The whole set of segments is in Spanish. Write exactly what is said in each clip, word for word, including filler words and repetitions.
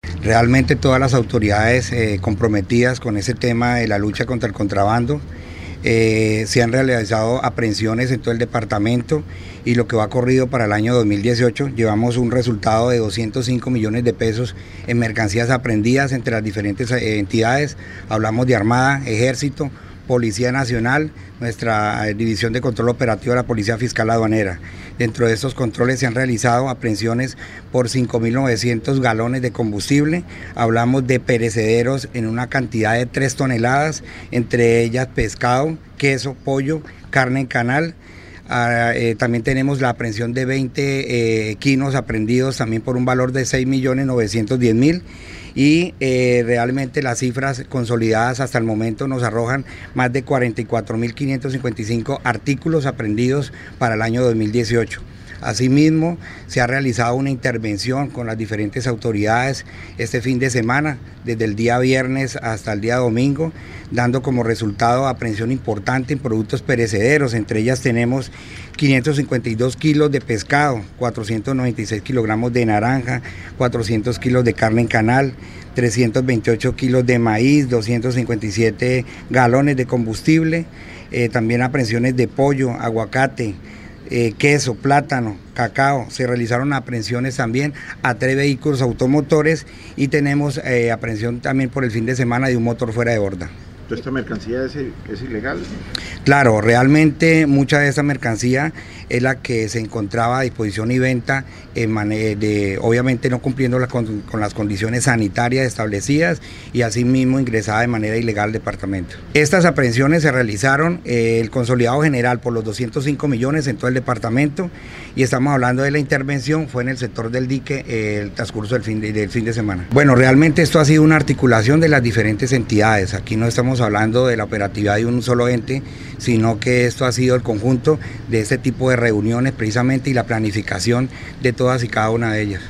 Realmente todas las autoridades eh, comprometidas con ese tema de la lucha contra el contrabando. Eh, se han realizado aprehensiones en todo el departamento y lo que va corrido para el año dos mil dieciocho llevamos un resultado de doscientos cinco millones de pesos en mercancías aprehendidas entre las diferentes entidades. Hablamos de Armada, Ejército, Policía Nacional, nuestra División de Control Operativo de la Policía Fiscal Aduanera. Dentro de estos controles se han realizado aprehensiones por cinco mil novecientos galones de combustible. Hablamos de perecederos en una cantidad de tres toneladas, entre ellas pescado, queso, pollo, carne en canal. Uh, eh, también tenemos la aprehensión de veinte eh, quinos aprehendidos también por un valor de seis millones novecientos diez mil y eh, realmente las cifras consolidadas hasta el momento nos arrojan más de cuarenta y cuatro mil quinientos cincuenta y cinco artículos aprehendidos para el año dos mil dieciocho. Asimismo, se ha realizado una intervención con las diferentes autoridades este fin de semana, desde el día viernes hasta el día domingo, dando como resultado aprehensión importante en productos perecederos. Entre ellas tenemos quinientos cincuenta y dos kilos de pescado, cuatrocientos noventa y seis kilogramos de naranja, cuatrocientos kilos de carne en canal, trescientos veintiocho kilos de maíz, doscientos cincuenta y siete galones de combustible, eh, también aprehensiones de pollo, aguacate, Eh, queso, plátano, cacao. Se realizaron aprehensiones también a tres vehículos automotores y tenemos eh, aprehensión también por el fin de semana de un motor fuera de borda. ¿Toda esta mercancía es, es ilegal? Claro, realmente mucha de esta mercancía es la que se encontraba a disposición y venta, en de, obviamente no cumpliendo la, con, con las condiciones sanitarias establecidas y asimismo ingresada de manera ilegal al departamento. Estas aprehensiones se realizaron eh, el consolidado general por los doscientos cinco millones en todo el departamento y estamos hablando de la intervención, fue en el sector del dique eh, el transcurso del fin, de, del fin de semana. Bueno, realmente esto ha sido una articulación de las diferentes entidades, aquí no estamos hablando de la operatividad de un solo ente, sino que esto ha sido el conjunto de este tipo de reuniones precisamente y la planificación de todas y cada una de ellas.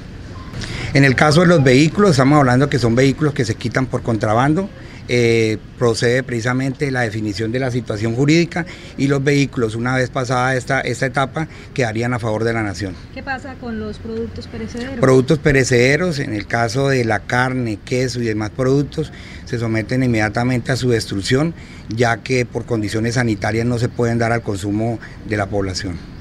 En el caso de los vehículos, estamos hablando que son vehículos que se quitan por contrabando, eh, procede precisamente la definición de la situación jurídica y los vehículos, una vez pasada esta, esta etapa, quedarían a favor de la nación. ¿Qué pasa con los productos perecederos? Productos perecederos, en el caso de la carne, queso y demás productos, se someten inmediatamente a su destrucción, ya que por condiciones sanitarias no se pueden dar al consumo de la población.